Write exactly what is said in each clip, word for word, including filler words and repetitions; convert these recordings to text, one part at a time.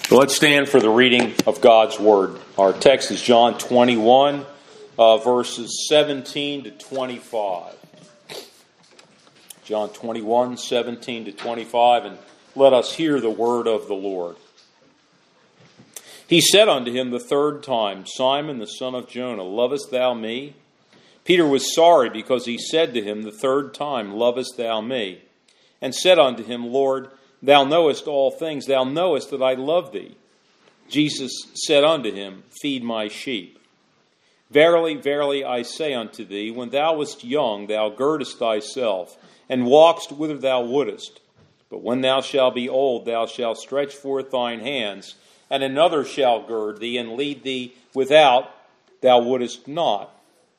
Let's stand for the reading of God's Word. Our text is John twenty-one, uh, verses seventeen to twenty-five. John twenty-one, seventeen to twenty-five, and let us hear the word of the Lord. He said unto him the third time, Simon, the son of Jonah, lovest thou me? Peter was sorry because he said to him the third time, lovest thou me? And said unto him, Lord, thou knowest all things, thou knowest that I love thee. Jesus said unto him, feed my sheep. Verily, verily, I say unto thee, when thou wast young, thou girdest thyself, and walkest whither thou wouldest. But when thou shalt be old, thou shalt stretch forth thine hands, and another shall gird thee, and lead thee without thou wouldest not.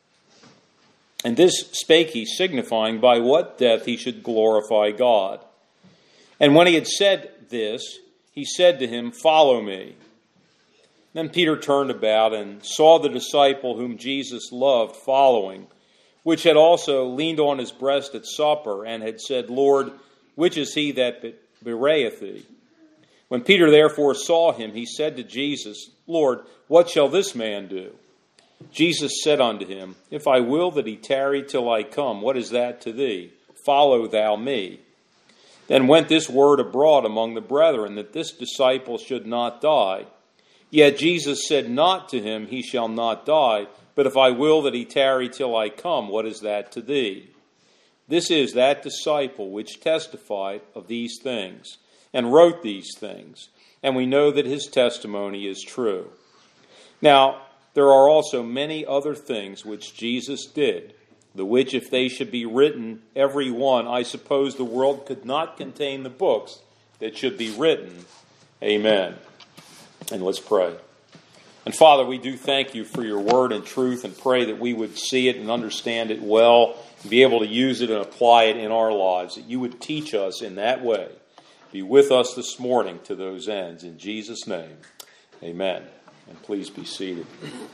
And this spake he, signifying by what death he should glorify God. And when he had said this, he said to him, follow me. Then Peter turned about and saw the disciple whom Jesus loved following, which had also leaned on his breast at supper, and had said, Lord, which is he that bewrayeth thee? When Peter therefore saw him, he said to Jesus, Lord, what shall this man do? Jesus said unto him, if I will that he tarry till I come, what is that to thee? Follow thou me. Then went this word abroad among the brethren, that this disciple should not die. Yet Jesus said not to him, he shall not die, but if I will that he tarry till I come, what is that to thee? This is that disciple which testified of these things, and wrote these things, and we know that his testimony is true. Now, there are also many other things which Jesus did, the which if they should be written, every one, I suppose the world could not contain the books that should be written. Amen. And let's pray. And Father, we do thank you for your word and truth, and pray that we would see it and understand it well, and be able to use it and apply it in our lives, that you would teach us in that way. Be with us this morning to those ends. In Jesus' name, amen. And please be seated.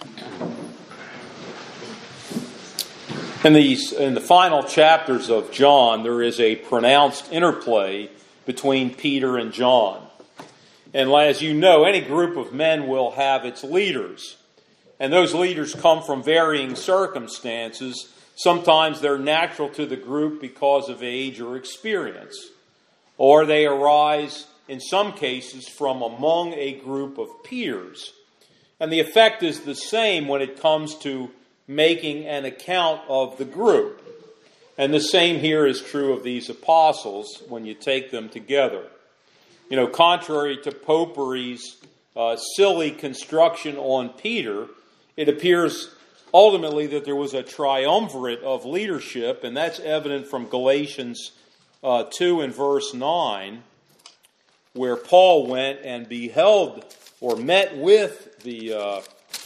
In these, in the final chapters of John, there is a pronounced interplay between Peter and John. And as you know, any group of men will have its leaders. And those leaders come from varying circumstances. Sometimes they're natural to the group because of age or experience. Or they arise, in some cases, from among a group of peers. And the effect is the same when it comes to making an account of the group. And the same here is true of these apostles when you take them together. You know, contrary to Popery's uh, silly construction on Peter, it appears ultimately that there was a triumvirate of leadership, and that's evident from Galatians uh, two and verse nine, where Paul went and beheld or met with the uh,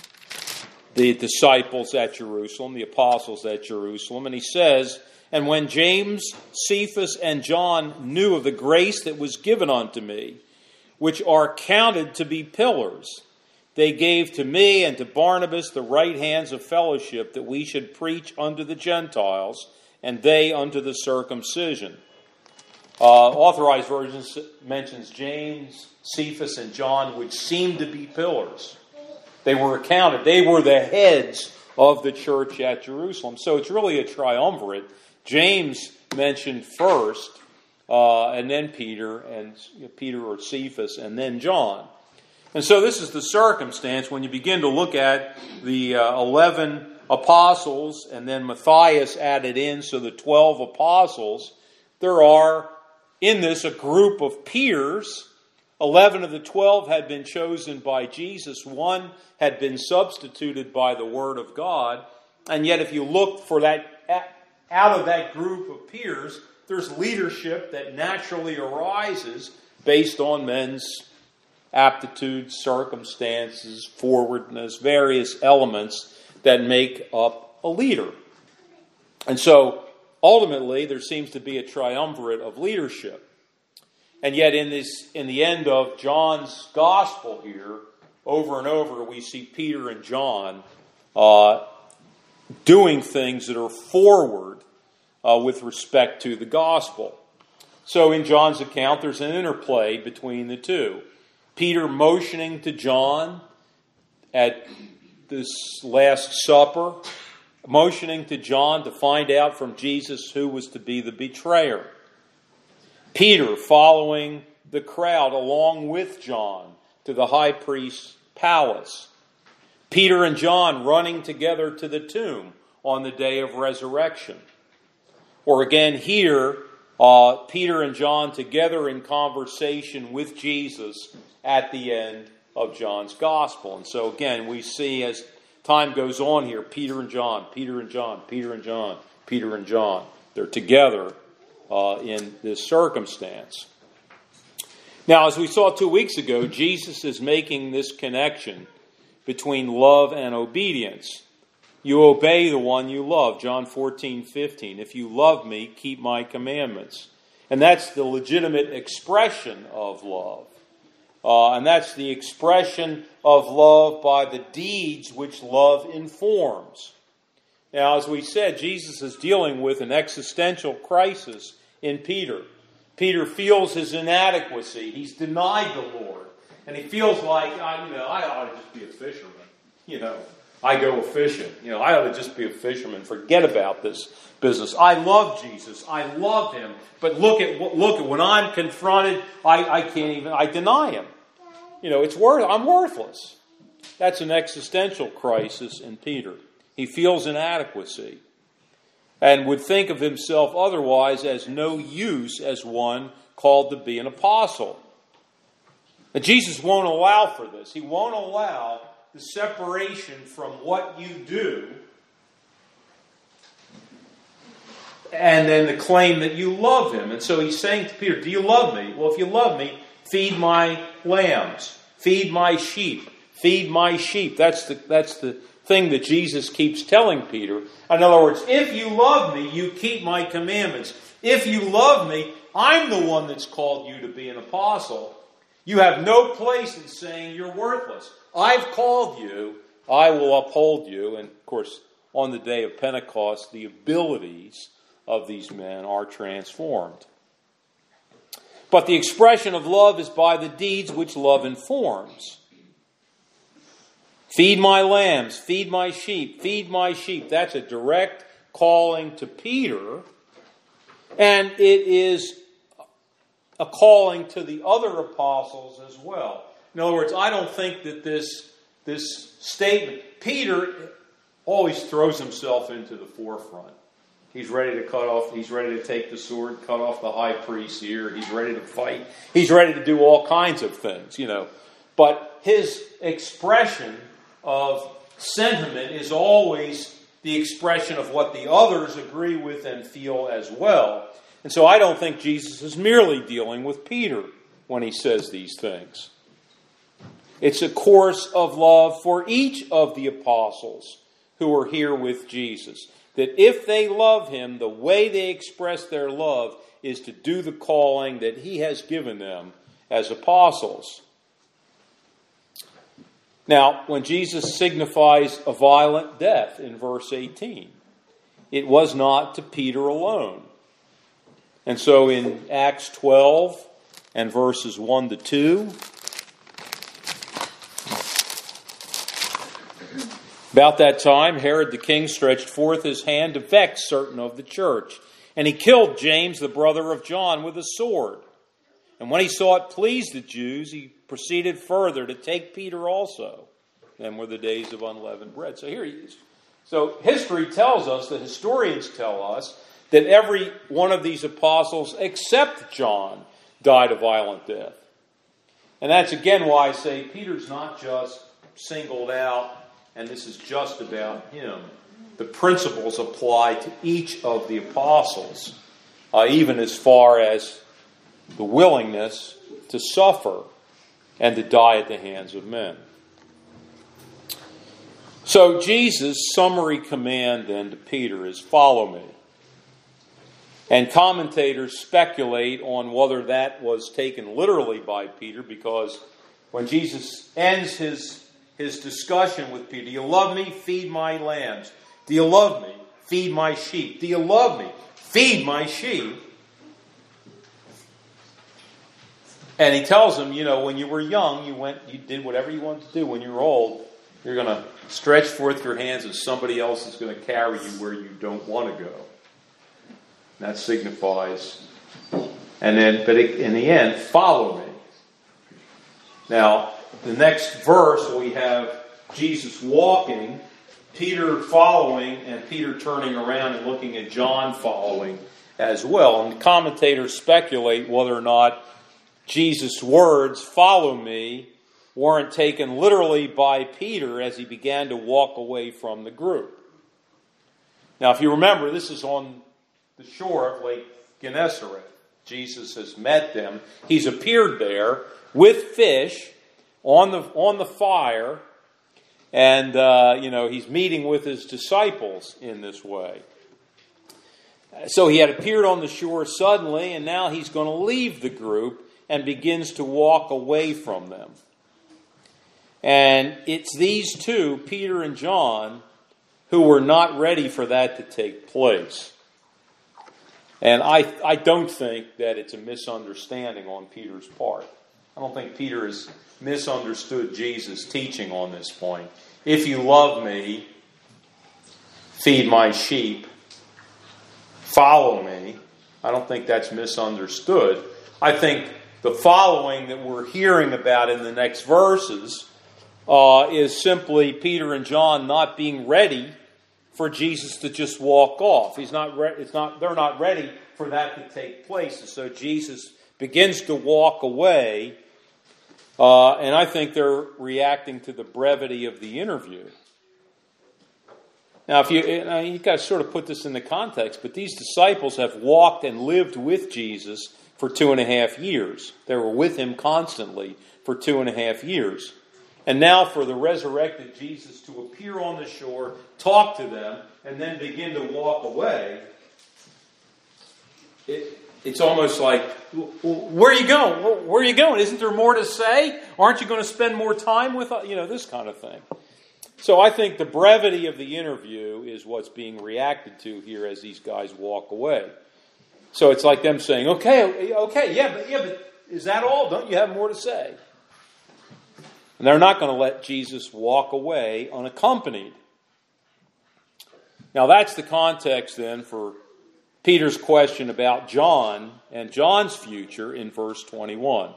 the disciples at Jerusalem, the apostles at Jerusalem, and he says, and when James, Cephas, and John knew of the grace that was given unto me, which are counted to be pillars, they gave to me and to Barnabas the right hands of fellowship, that we should preach unto the Gentiles, and they unto the circumcision. Uh, Authorized Version mentions James, Cephas, and John, which seemed to be pillars. They were accounted. They were the heads of the church at Jerusalem. So it's really a triumvirate. James mentioned first, uh, and then Peter, and you know, Peter or Cephas, and then John. And so this is the circumstance when you begin to look at the uh, eleven apostles, and then Matthias added in, so the twelve apostles. There are in this a group of peers. Eleven of the twelve had been chosen by Jesus. One had been substituted by the Word of God. And yet if you look for that, out of that group of peers, there's leadership that naturally arises based on men's aptitudes, circumstances, forwardness, various elements that make up a leader. And so ultimately there seems to be a triumvirate of leadership. And yet in this, in the end of John's gospel here, over and over we see Peter and John uh, doing things that are forward uh, with respect to the gospel. So in John's account, there's an interplay between the two. Peter motioning to John at this Last Supper, motioning to John to find out from Jesus who was to be the betrayer. Peter following the crowd along with John to the high priest's palace. Peter and John running together to the tomb on the day of resurrection. Or again here, uh, Peter and John together in conversation with Jesus at the end of John's gospel. And so again, we see as time goes on here, Peter and John, Peter and John, Peter and John, Peter and John. They're together uh, in this circumstance. Now, as we saw two weeks ago, Jesus is making this connection between love and obedience. You obey the one you love, John fourteen fifteen. If you love me, keep my commandments. And that's the legitimate expression of love. Uh, and that's the expression of love by the deeds which love informs. Now, as we said, Jesus is dealing with an existential crisis in Peter. Peter feels his inadequacy. He's denied the Lord. And he feels like, I, you know, I ought to just be a fisherman. You know, I go fishing. You know, I ought to just be a fisherman. Forget about this business. I love Jesus. I love him. But look at look at when I'm confronted, I, I can't even, I deny him. You know, it's worth, I'm worthless. That's an existential crisis in Peter. He feels inadequacy and would think of himself otherwise as no use as one called to be an apostle. But Jesus won't allow for this. He won't allow the separation from what you do and then the claim that you love him. And so he's saying to Peter, do you love me? Well, if you love me, feed my lambs, feed my sheep, feed my sheep. That's the, that's the thing that Jesus keeps telling Peter. In other words, if you love me, you keep my commandments. If you love me, I'm the one that's called you to be an apostle. You have no place in saying you're worthless. I've called you. I will uphold you. And of course, on the day of Pentecost, the abilities of these men are transformed. But the expression of love is by the deeds which love informs. Feed my lambs, feed my sheep, feed my sheep. That's a direct calling to Peter. And it is a calling to the other apostles as well. In other words, I don't think that this, this statement, Peter always throws himself into the forefront. He's ready to cut off, he's ready to take the sword, cut off the high priest's ear, he's ready to fight, he's ready to do all kinds of things, you know. But his expression of sentiment is always the expression of what the others agree with and feel as well. And so I don't think Jesus is merely dealing with Peter when he says these things. It's a course of love for each of the apostles who are here with Jesus. That if they love him, the way they express their love is to do the calling that he has given them as apostles. Now, when Jesus signifies a violent death in verse eighteen, it was not to Peter alone. And so in Acts twelve and verses one to two, about that time, Herod the king stretched forth his hand to vex certain of the church, and he killed James, the brother of John, with a sword. And when he saw it pleased the Jews, he proceeded further to take Peter also. Then were the days of unleavened bread. So here he is. So history tells us, the historians tell us, that every one of these apostles, except John, died a violent death. And that's again why I say Peter's not just singled out, and this is just about him. The principles apply to each of the apostles, uh, even as far as the willingness to suffer and to die at the hands of men. So Jesus' summary command then to Peter is, follow me. And commentators speculate on whether that was taken literally by Peter, because when Jesus ends his, his discussion with Peter, do you love me? Feed my lambs. Do you love me? Feed my sheep. Do you love me? Feed my sheep. And he tells them, you know, when you were young, you went, you did whatever you wanted to do. When you're old, you're going to stretch forth your hands and somebody else is going to carry you where you don't want to go. That signifies, and then, but in the end, follow me. Now, the next verse, we have Jesus walking, Peter following, and Peter turning around and looking at John following as well. And commentators speculate whether or not Jesus' words, follow me, weren't taken literally by Peter as he began to walk away from the group. Now, if you remember, this is on the shore of Lake Gennesaret. Jesus has met them. He's appeared there with fish on the on the fire, and uh, you know he's meeting with his disciples in this way. So he had appeared on the shore suddenly, and now he's going to leave the group and begins to walk away from them. And it's these two, Peter and John, who were not ready for that to take place. And I, I don't think that it's a misunderstanding on Peter's part. I don't think Peter has misunderstood Jesus' teaching on this point. If you love me, feed my sheep, follow me. I don't think that's misunderstood. I think the following that we're hearing about in the next verses uh, is simply Peter and John not being ready for Jesus to just walk off. He's not. Re- it's not. They're not ready for that to take place, and so Jesus begins to walk away. Uh, and I think they're reacting to the brevity of the interview. Now, if you you got to sort of put this in the context, but these disciples have walked and lived with Jesus for two and a half years. They were with him constantly for two and a half years. And now for the resurrected Jesus to appear on the shore, talk to them, and then begin to walk away, it, it's almost like, where are you going? Where are you going? Isn't there more to say? Aren't you going to spend more time with us? You know, this kind of thing. So I think the brevity of the interview is what's being reacted to here as these guys walk away. So it's like them saying, okay, okay, yeah, but yeah, but is that all? Don't you have more to say? And they're not going to let Jesus walk away unaccompanied. Now that's the context then for Peter's question about John and John's future in verse twenty-one.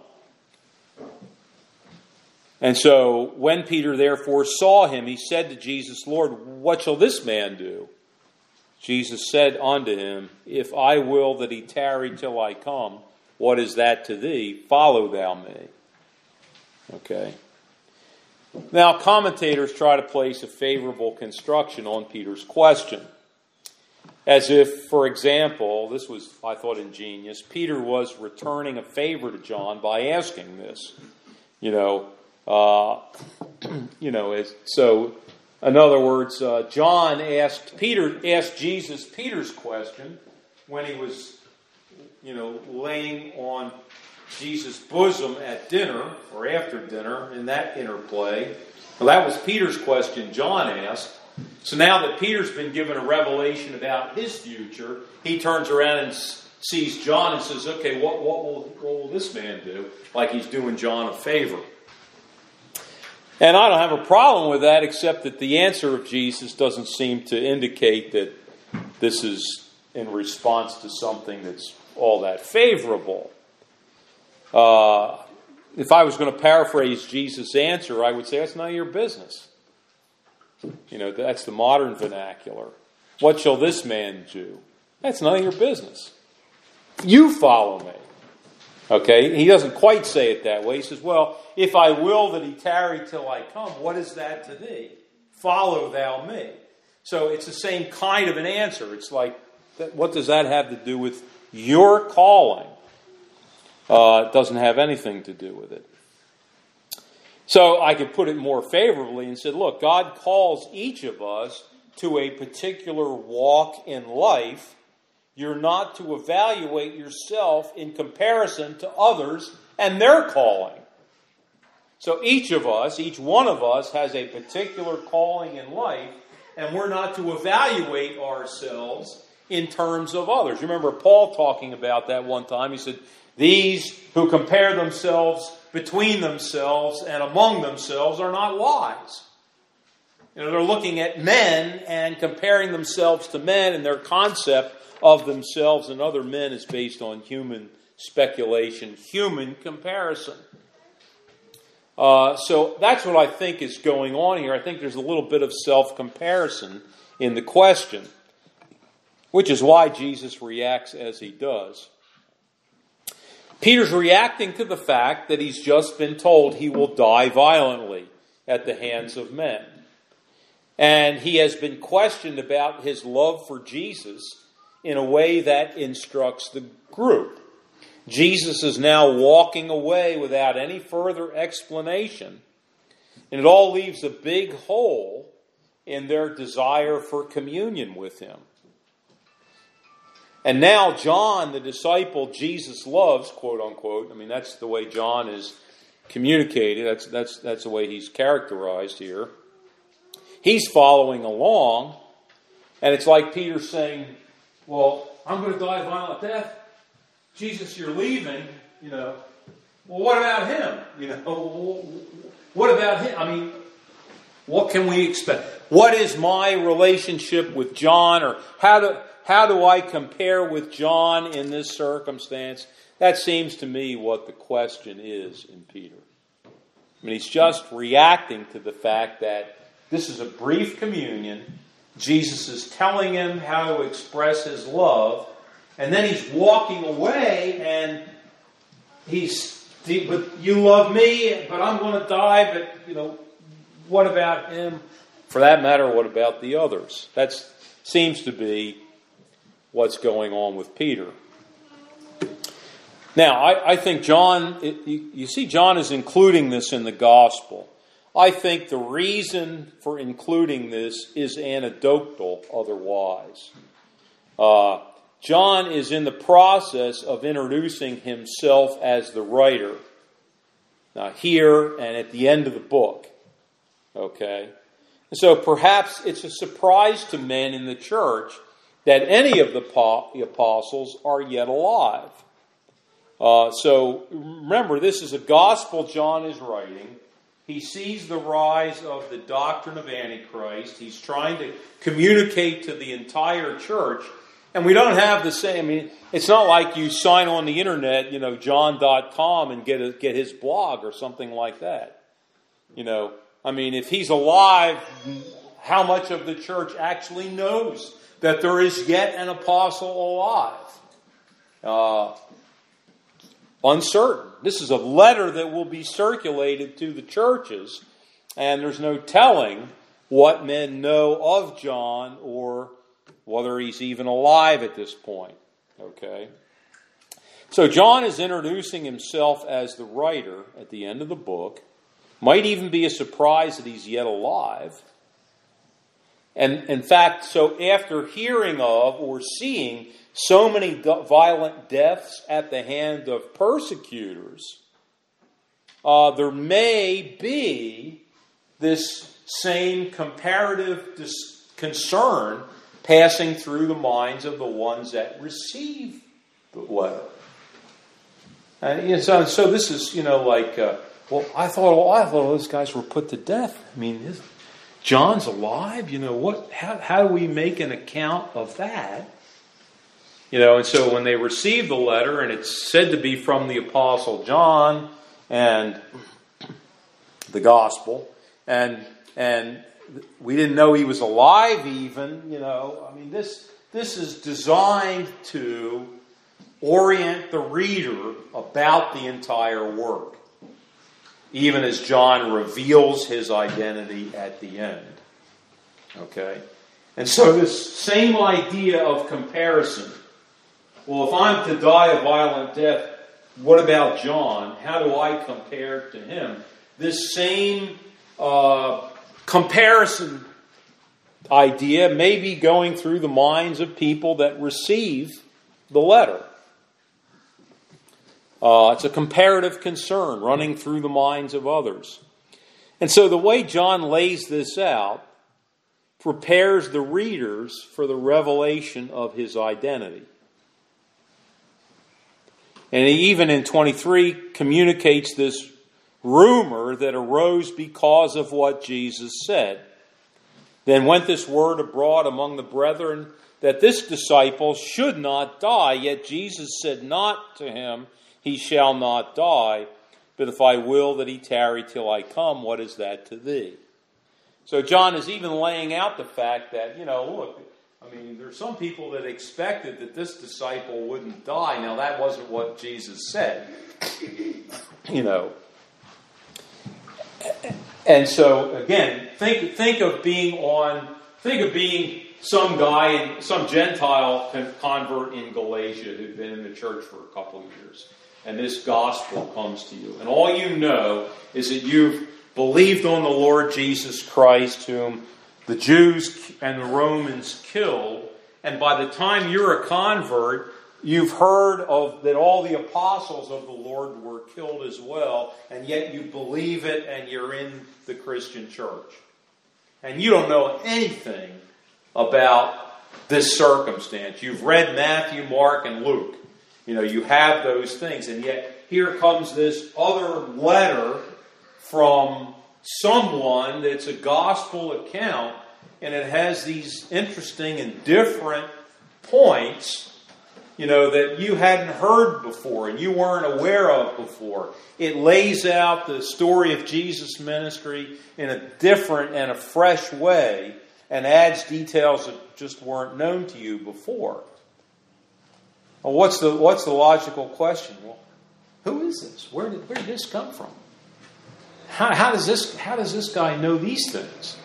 And so when Peter therefore saw him, he said to Jesus, Lord, what shall this man do? Jesus said unto him, if I will that he tarry till I come, what is that to thee? Follow thou me. Okay. Now, commentators try to place a favorable construction on Peter's question. As if, for example, this was, I thought, ingenious, Peter was returning a favor to John by asking this. You know, uh, you know, as, so... In other words, uh, John asked Peter asked Jesus Peter's question when he was, you know, laying on Jesus' bosom at dinner or after dinner in that interplay. Well, that was Peter's question John asked. So now that Peter's been given a revelation about his future, he turns around and sees John and says, "Okay, what what will what will this man do?" Like he's doing John a favor. And I don't have a problem with that, except that the answer of Jesus doesn't seem to indicate that this is in response to something that's all that favorable. Uh, if I was going to paraphrase Jesus' answer, I would say, that's none of your business. You know, that's the modern vernacular. What shall this man do? That's none of your business. You follow me. Okay, he doesn't quite say it that way. He says, well, if I will that he tarry till I come, what is that to thee? Follow thou me. So it's the same kind of an answer. It's like, what does that have to do with your calling? Uh, it doesn't have anything to do with it. So I could put it more favorably and said, look, God calls each of us to a particular walk in life. You're not to evaluate yourself in comparison to others and their calling. So each of us, each one of us has a particular calling in life, and we're not to evaluate ourselves in terms of others. You remember Paul talking about that one time. He said, These who compare themselves between themselves and among themselves are not wise. You know, they're looking at men and comparing themselves to men, and their concept of themselves and other men is based on human speculation, human comparison. Uh, so that's what I think is going on here. I think there's a little bit of self-comparison in the question, which is why Jesus reacts as he does. Peter's reacting to the fact that he's just been told he will die violently at the hands of men. And he has been questioned about his love for Jesus in a way that instructs the group. Jesus is now walking away without any further explanation, and it all leaves a big hole in their desire for communion with him. And now John, the disciple Jesus loves, quote unquote, I mean that's the way John is communicated, that's, that's, that's the way he's characterized here. He's following along, and it's like Peter saying, well, I'm going to die a violent death. Jesus, you're leaving, you know. Well, what about him? You know, what about him? I mean, what can we expect? What is my relationship with John, or how do how do I compare with John in this circumstance? That seems to me what the question is in Peter. I mean, he's just reacting to the fact that this is a brief communion. Jesus is telling him how to express his love. And then he's walking away, and he's, but you love me, but I'm going to die, but, you know, what about him? For that matter, what about the others? That seems to be what's going on with Peter. Now, I, I think John, it, you, you see John is including this in the gospel. I think the reason for including this is anecdotal otherwise. Uh, John is in the process of introducing himself as the writer. Now, here and at the end of the book. Okay? And so perhaps it's a surprise to men in the church that any of the apostles are yet alive. Uh, so remember, this is a gospel John is writing. He sees the rise of the doctrine of Antichrist. He's trying to communicate to the entire church. And we don't have the same, I mean, it's not like you sign on the internet, you know, john dot com and get a, get his blog or something like that. You know, I mean, if he's alive, how much of the church actually knows that there is yet an apostle alive? Uh, uncertain. This is a letter that will be circulated to the churches, and there's no telling what men know of John or whether he's even alive at this point. Okay? So John is introducing himself as the writer at the end of the book. Might even be a surprise that he's yet alive. And in fact, so after hearing of or seeing so many violent deaths at the hand of persecutors, uh, there may be this same comparative dis- concern passing through the minds of the ones that receive the letter. And you know, so, so this is, you know, like, uh, well, I thought, well, I thought those guys were put to death. I mean, is, John's alive. You know what? How, how do we make an account of that? You know, and so when they received the letter, and it's said to be from the Apostle John and the Gospel, and and we didn't know he was alive even, you know. I mean, this this is designed to orient the reader about the entire work, even as John reveals his identity at the end. Okay? And so this same idea of comparison. Well, if I'm to die a violent death, what about John? How do I compare to him? This same uh, comparison idea may be going through the minds of people that receive the letter. Uh, it's a comparative concern running through the minds of others. And so the way John lays this out prepares the readers for the revelation of his identity. And he, even in twenty-three, communicates this rumor that arose because of what Jesus said. Then went this word abroad among the brethren that this disciple should not die. Yet Jesus said not to him, he shall not die. But if I will that he tarry till I come, what is that to thee? So John is even laying out the fact that, you know, look, I mean, there's some people that expected that this disciple wouldn't die. Now, that wasn't what Jesus said. You know. And so, again, think think of being on, think of being some guy, some Gentile convert in Galatia who'd been in the church for a couple of years. And this gospel comes to you. And all you know is that you've believed on the Lord Jesus Christ, whom the Jews and the Romans killed. And by the time you're a convert, you've heard of that all the apostles of the Lord were killed as well. And yet you believe it and you're in the Christian church. And you don't know anything about this circumstance. You've read Matthew, Mark, and Luke. You know, you have those things. And yet here comes this other letter from someone that's a gospel account, and it has these interesting and different points, you know, that you hadn't heard before and you weren't aware of before. It lays out the story of Jesus' ministry in a different and a fresh way and adds details that just weren't known to you before. Well, what's the what's the logical question? Well, who is this? Where did where did this come from? How, how does this how does this guy know these things?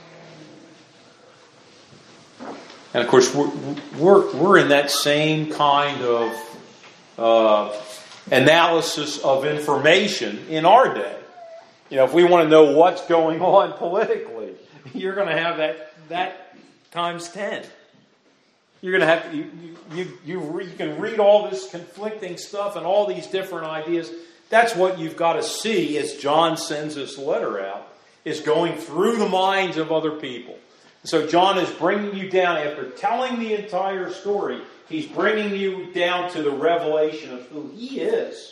And of course, we're we're, we're in that same kind of uh, analysis of information in our day. You know, if we want to know what's going on politically, you're going to have that that times ten. You're going to have to, you you you, re, you can read all this conflicting stuff and all these different ideas. That's what you've got to see as John sends this letter out, is going through the minds of other people. So John is bringing you down, after telling the entire story, he's bringing you down to the revelation of who he is.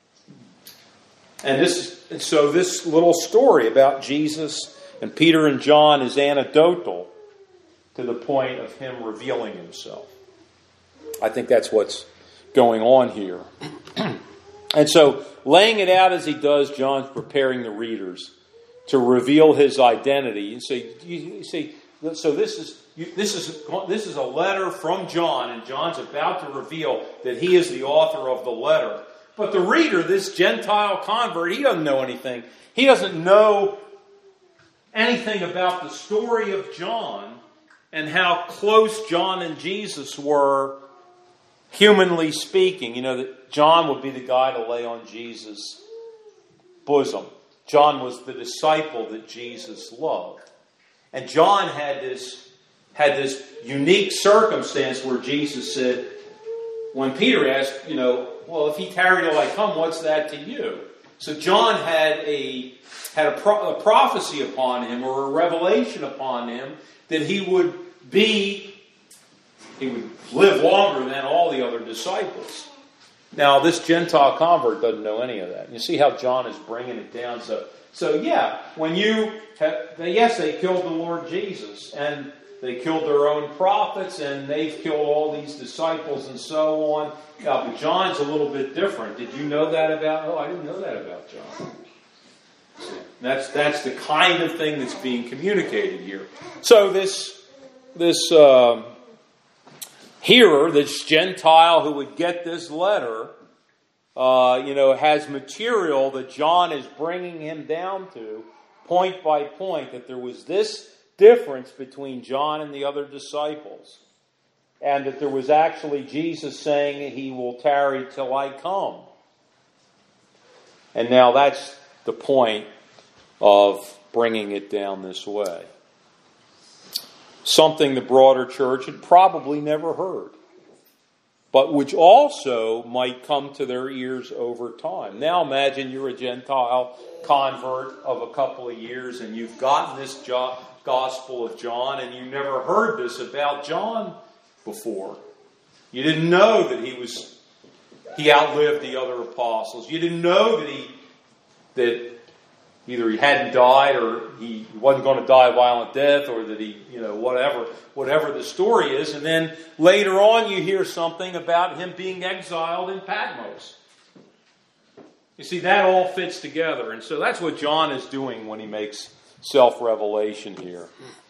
And this, and so this little story about Jesus and Peter and John is anecdotal to the point of him revealing himself. I think that's what's going on here. And so, laying it out as he does, John's preparing the readers to reveal his identity. And so, you see, so this is this is this is a letter from John, and John's about to reveal that he is the author of the letter. But the reader, this Gentile convert, he doesn't know anything. He doesn't know anything about the story of John and how close John and Jesus were, humanly speaking. You know, that John would be the guy to lay on Jesus' bosom. John was the disciple that Jesus loved. And John had this, had this unique circumstance where Jesus said, when Peter asked, you know, well, if he tarry till I come, what's that to you? So John had a had a, pro- a prophecy upon him, or a revelation upon him, that he would be, he would live longer than all the other disciples. Now, this Gentile convert doesn't know any of that. You see how John is bringing it down. So, so yeah, when you, have, yes, they killed the Lord Jesus, and they killed their own prophets, and they've killed all these disciples and so on. Yeah, but John's a little bit different. Did you know that about, oh, I didn't know that about John. That's that's the kind of thing that's being communicated here. So this this uh, hearer, this Gentile who would get this letter, uh, you know, has material that John is bringing him down to, point by point, that there was this difference between John and the other disciples, and that there was actually Jesus saying, "He will tarry till I come." And now that's the point of bringing it down this way. Something the broader church had probably never heard, but which also might come to their ears over time. Now imagine you're a Gentile convert of a couple of years, and you've gotten this jo- Gospel of John, and you never heard this about John before. You didn't know that he was he outlived the other apostles. You didn't know that he that either he hadn't died or he wasn't going to die a violent death, or that he, you know, whatever, whatever the story is. And then later on you hear something about him being exiled in Patmos. You see, that all fits together. And so that's what John is doing when he makes self-revelation here.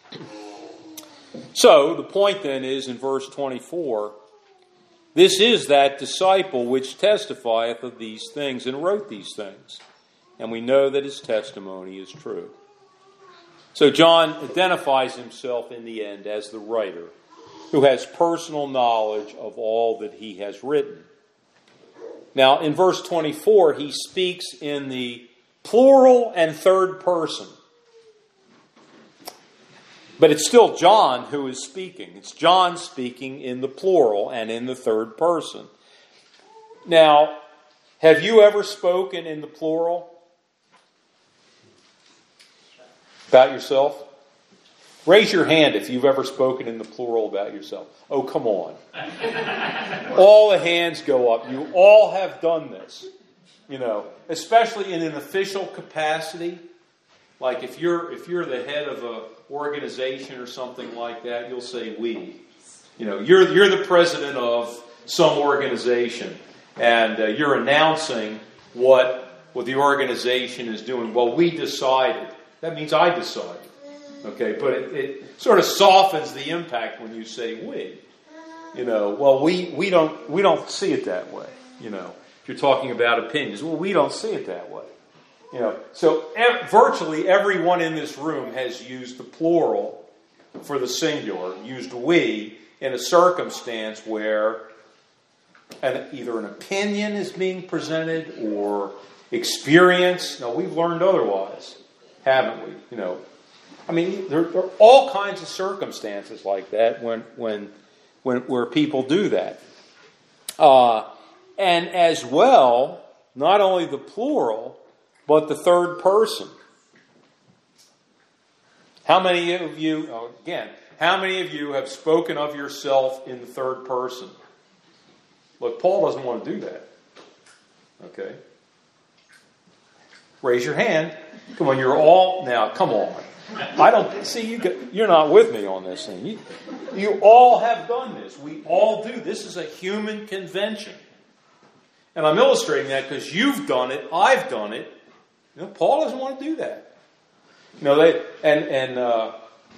So the point then is in verse twenty-four, this is that disciple which testifieth of these things and wrote these things. And we know that his testimony is true. So John identifies himself in the end as the writer who has personal knowledge of all that he has written. Now, in verse twenty-four, he speaks in the plural and third person. But it's still John who is speaking. It's John speaking in the plural and in the third person. Now, have you ever spoken in the plural about yourself? Raise your hand if you've ever spoken in the plural about yourself. Oh, come on. All the hands go up. You all have done this. You know, especially in an official capacity. Like if you're if you're the head of an organization or something like that, you'll say we. You know, you're you're the president of some organization, and uh, you're announcing what what the organization is doing. Well, we decided. That means I decided. Okay, but it, it sort of softens the impact when you say we. You know, well, we, we don't we don't see it that way. You know, if you're talking about opinions, well, we don't see it that way. You know, so ev- virtually everyone in this room has used the plural for the singular, used we in a circumstance where an, either an opinion is being presented or experience. No, we've learned otherwise, haven't we? You know, I mean, there, there are all kinds of circumstances like that when when when where people do that, uh, and as well, not only the plural, but the third person. How many of you, oh, again, how many of you have spoken of yourself in the third person? Look, Paul doesn't want to do that. Okay. Raise your hand. Come on, you're all, now, come on. I don't, see, you, you're not with me on this thing. You, you all have done this. We all do. This is a human convention. And I'm illustrating that because you've done it, I've done it. You know, Paul doesn't want to do that. You know, they and and uh,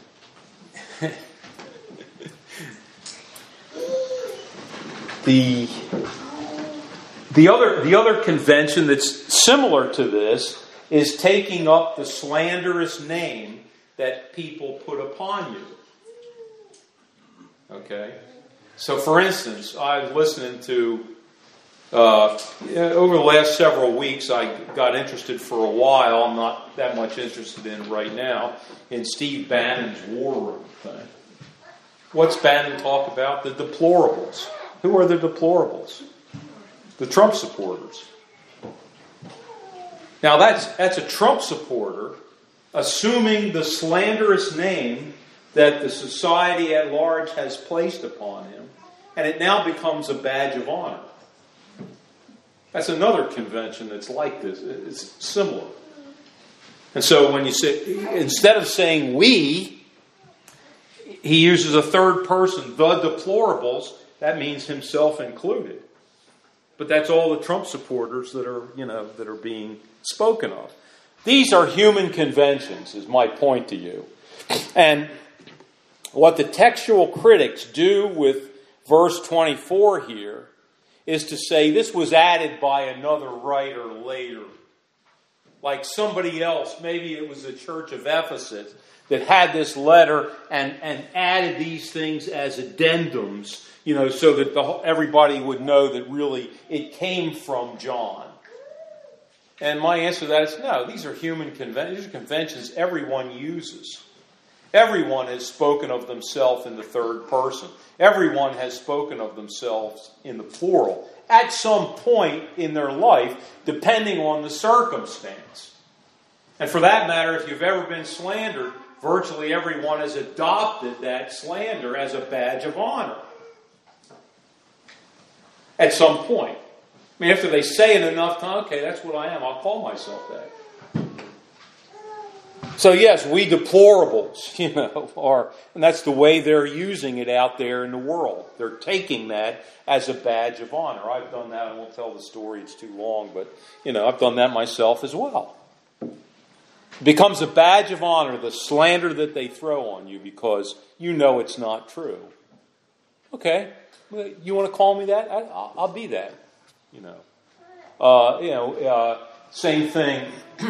the the other the other convention that's similar to this is taking up the slanderous name that people put upon you. Okay, so for instance, I was listening to. Uh, over the last several weeks, I got interested for a while. I'm not that much interested in right now in Steve Bannon's War Room thing. What's Bannon talk about? The deplorables. Who are the deplorables? The Trump supporters. Now that's that's a Trump supporter assuming the slanderous name that the society at large has placed upon him, and it now becomes a badge of honor. That's another convention that's like this. It's similar. And so when you say, instead of saying we, he uses a third person, the deplorables. That means himself included. But that's all the Trump supporters that are, you know, that are being spoken of. These are human conventions, is my point to you. And what the textual critics do with verse twenty-four here is to say this was added by another writer later. Like somebody else, maybe it was the church of Ephesus that had this letter and, and added these things as addendums, you know, so that the, everybody would know that really it came from John. And my answer to that is no, these are human conventions, these are conventions everyone uses. Everyone has spoken of themselves in the third person. Everyone has spoken of themselves in the plural at some point in their life, depending on the circumstance. And for that matter, if you've ever been slandered, virtually everyone has adopted that slander as a badge of honor at some point. mean, after they say it enough times, okay, that's what I am. I'll call myself that. So yes, we deplorables, you know, are, and that's the way they're using it out there in the world. They're taking that as a badge of honor. I've done that. I won't tell the story, it's too long, but, you know, I've done that myself as well. It becomes a badge of honor, the slander that they throw on you because you know it's not true. Okay, you want to call me that? I, I'll, I'll be that, you know. Uh, you know, uh, same thing.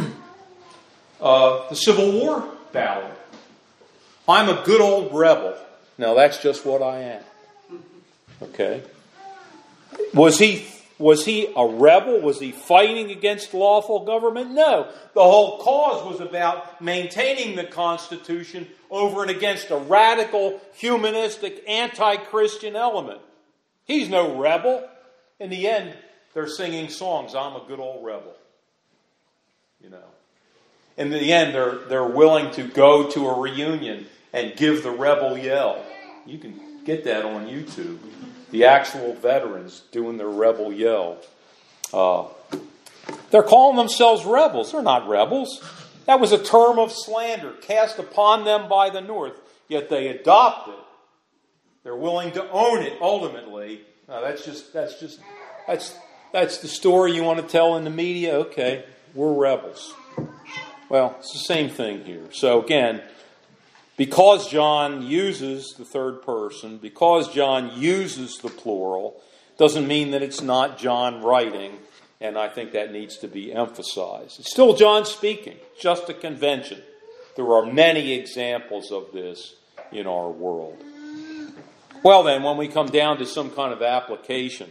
Uh, the Civil War ballad. I'm a good old rebel. Now that's just what I am. Okay. Was he was he a rebel? Was he fighting against lawful government? No. The whole cause was about maintaining the Constitution over and against a radical, humanistic, anti-Christian element. He's no rebel. In the end, they're singing songs. I'm a good old rebel. You know. In the end, they're they're willing to go to a reunion and give the rebel yell. You can get that on YouTube. The actual veterans doing their rebel yell. Uh, they're calling themselves rebels. They're not rebels. That was a term of slander cast upon them by the North. Yet they adopt it. They're willing to own it ultimately. Now, that's just that's just that's that's the story you want to tell in the media. Okay, we're rebels. Well, it's the same thing here. So again, because John uses the third person, because John uses the plural, doesn't mean that it's not John writing, and I think that needs to be emphasized. It's still John speaking, just a convention. There are many examples of this in our world. Well then, when we come down to some kind of application,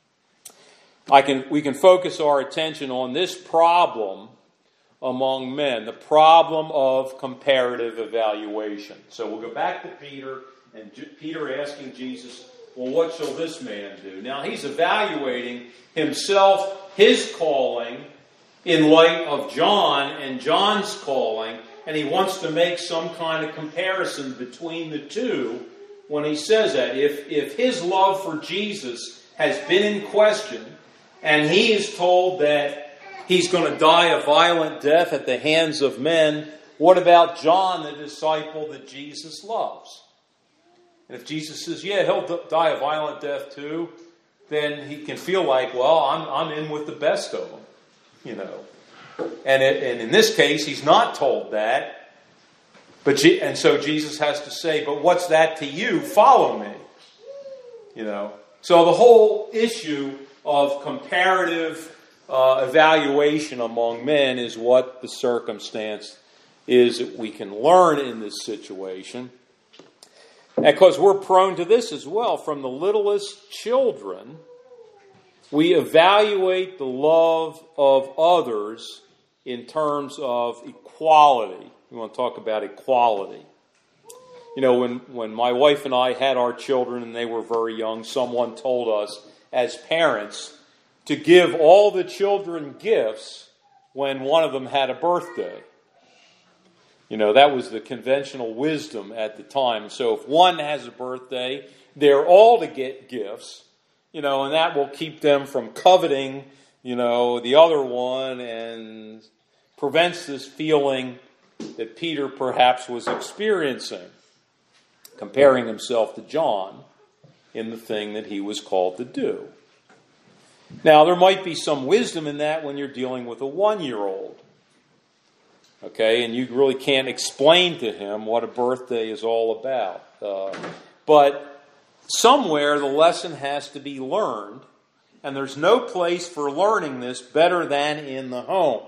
I can we can focus our attention on this problem among men, the problem of comparative evaluation. So we'll go back to Peter, and J- Peter asking Jesus, well, what shall this man do? Now he's evaluating himself, his calling, in light of John and John's calling, and he wants to make some kind of comparison between the two when he says that. If, if his love for Jesus has been in question, and he is told that he's going to die a violent death at the hands of men, what about John, the disciple that Jesus loves? And if Jesus says, yeah, he'll die a violent death too, then he can feel like, well, I'm I'm in with the best of them, you know. And it, and in this case, he's not told that. But G, and so Jesus has to say, but what's that to you? Follow me. You know. So the whole issue of comparative uh, evaluation among men is what the circumstance is that we can learn in this situation. Because we're prone to this as well. From the littlest children, we evaluate the love of others in terms of equality. We want to talk about equality. You know, when, when my wife and I had our children and they were very young, someone told us as parents to give all the children gifts when one of them had a birthday. You know, that was the conventional wisdom at the time. So if one has a birthday, they're all to get gifts, you know, and that will keep them from coveting, you know, the other one, and prevents this feeling that Peter perhaps was experiencing, comparing himself to John in the thing that he was called to do. Now, there might be some wisdom in that when you're dealing with a one-year-old. Okay, and you really can't explain to him what a birthday is all about. Uh, but somewhere the lesson has to be learned, and there's no place for learning this better than in the home.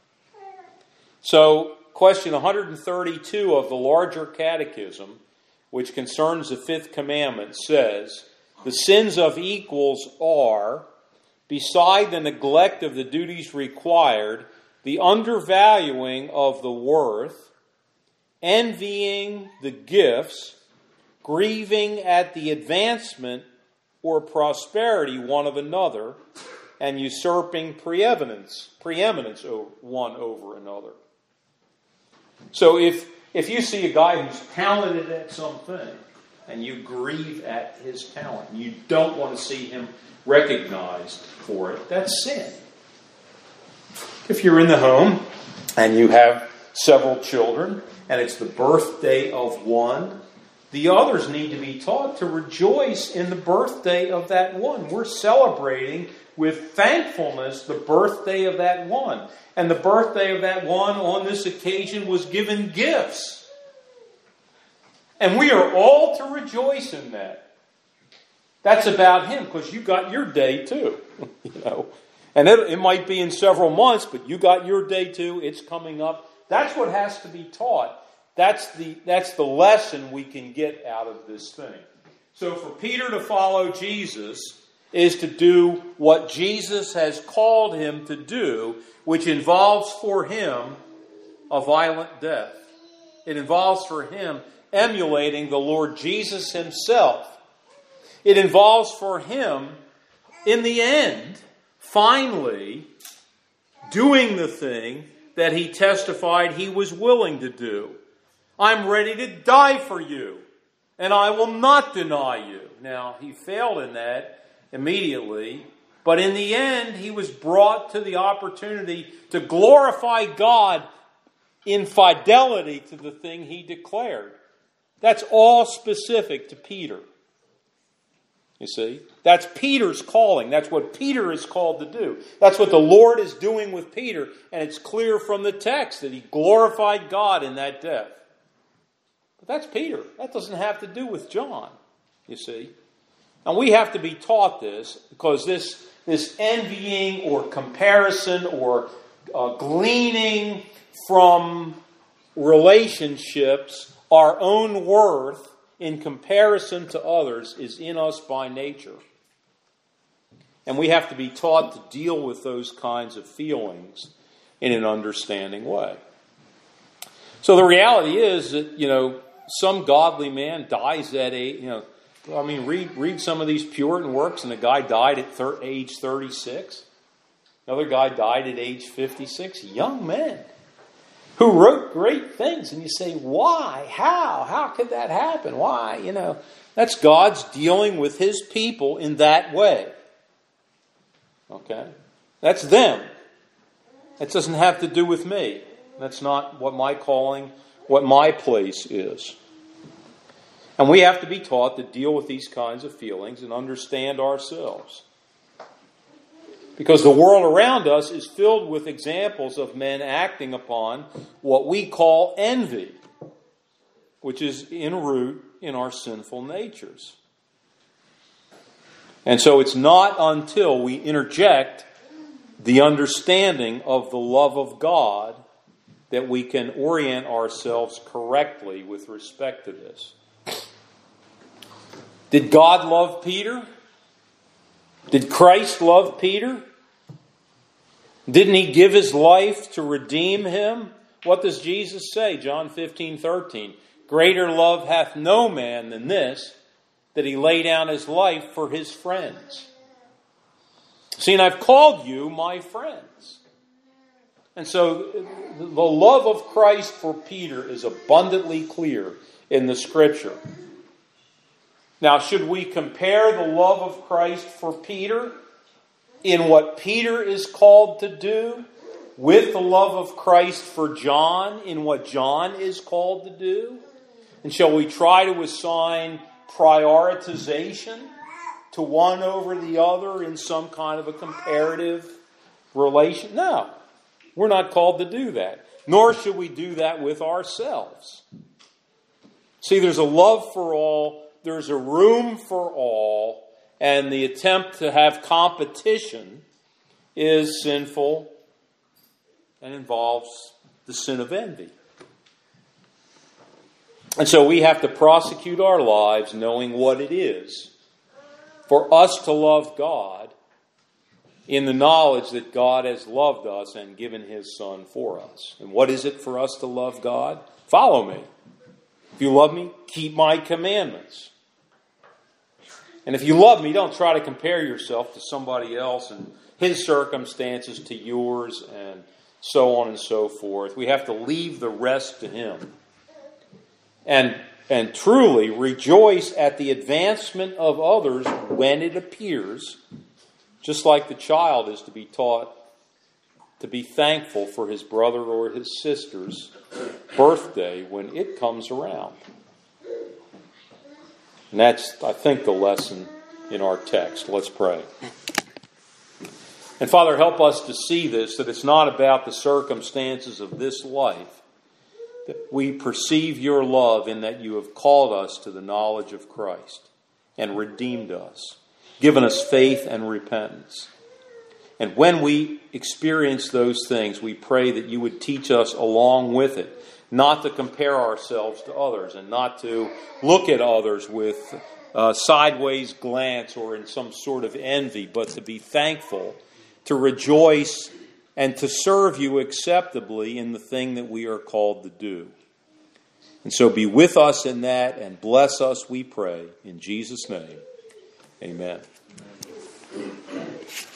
So, question one thirty-two of the larger catechism, which concerns the fifth commandment, says, the sins of equals are, beside the neglect of the duties required, the undervaluing of the worth, envying the gifts, grieving at the advancement or prosperity one of another, and usurping preeminence, preeminence one over another. So if if you see a guy who's talented at something, and you grieve at his talent. You don't want to see him recognized for it. That's sin. If you're in the home and you have several children and it's the birthday of one, the others need to be taught to rejoice in the birthday of that one. We're celebrating with thankfulness the birthday of that one. And the birthday of that one on this occasion was given gifts. And we are all to rejoice in that. That's about him, because you got your day too. you know, And it, it might be in several months, but you got your day too. It's coming up. That's what has to be taught. That's the, that's the lesson we can get out of this thing. So for Peter to follow Jesus is to do what Jesus has called him to do, which involves for him a violent death. It involves for him emulating the Lord Jesus himself. It involves for him, in the end, finally, doing the thing that he testified he was willing to do. I'm ready to die for you, and I will not deny you. Now, he failed in that immediately, but in the end, he was brought to the opportunity to glorify God in fidelity to the thing he declared. That's all specific to Peter. You see? That's Peter's calling. That's what Peter is called to do. That's what the Lord is doing with Peter. And it's clear from the text that he glorified God in that death. But that's Peter. That doesn't have to do with John, you see. And we have to be taught this, because this, this envying or comparison or uh, gleaning from relationships our own worth in comparison to others is in us by nature. And we have to be taught to deal with those kinds of feelings in an understanding way. So the reality is that, you know, some godly man dies at a, you know, I mean, read read some of these Puritan works, and the guy died at thir- age thirty-six. Another guy died at age fifty-six. Young men who wrote great things. And you say, why? How? How could that happen? Why? You know, that's God's dealing with his people in that way. Okay? That's them. That doesn't have to do with me. That's not what my calling, what my place is. And we have to be taught to deal with these kinds of feelings and understand ourselves. Because the world around us is filled with examples of men acting upon what we call envy, which is in root in our sinful natures. And so it's not until we interject the understanding of the love of God that we can orient ourselves correctly with respect to this. Did God love Peter? Did Christ love Peter? Didn't he give his life to redeem him? What does Jesus say? John fifteen thirteen. Greater love hath no man than this, that he lay down his life for his friends. See, and I've called you my friends. And so the love of Christ for Peter is abundantly clear in the Scripture. Now, should we compare the love of Christ for Peter in what Peter is called to do with the love of Christ for John in what John is called to do? And shall we try to assign prioritization to one over the other in some kind of a comparative relation? No, we're not called to do that. Nor should we do that with ourselves. See, there's a love for all. There's a room for all, and the attempt to have competition is sinful and involves the sin of envy. And so we have to prosecute our lives knowing what it is for us to love God in the knowledge that God has loved us and given his Son for us. And what is it for us to love God? Follow me. If you love me, keep my commandments. And if you love me, don't try to compare yourself to somebody else and his circumstances to yours and so on and so forth. We have to leave the rest to him. And and truly rejoice at the advancement of others when it appears, just like the child is to be taught to be thankful for his brother or his sister's birthday when it comes around. And that's, I think, the lesson in our text. Let's pray. And Father, help us to see this, that it's not about the circumstances of this life. That we perceive your love in that you have called us to the knowledge of Christ and redeemed us, given us faith and repentance. And when we experience those things, we pray that you would teach us along with it, not to compare ourselves to others and not to look at others with a sideways glance or in some sort of envy, but to be thankful, to rejoice, and to serve you acceptably in the thing that we are called to do. And so be with us in that and bless us, we pray, in Jesus' name. Amen.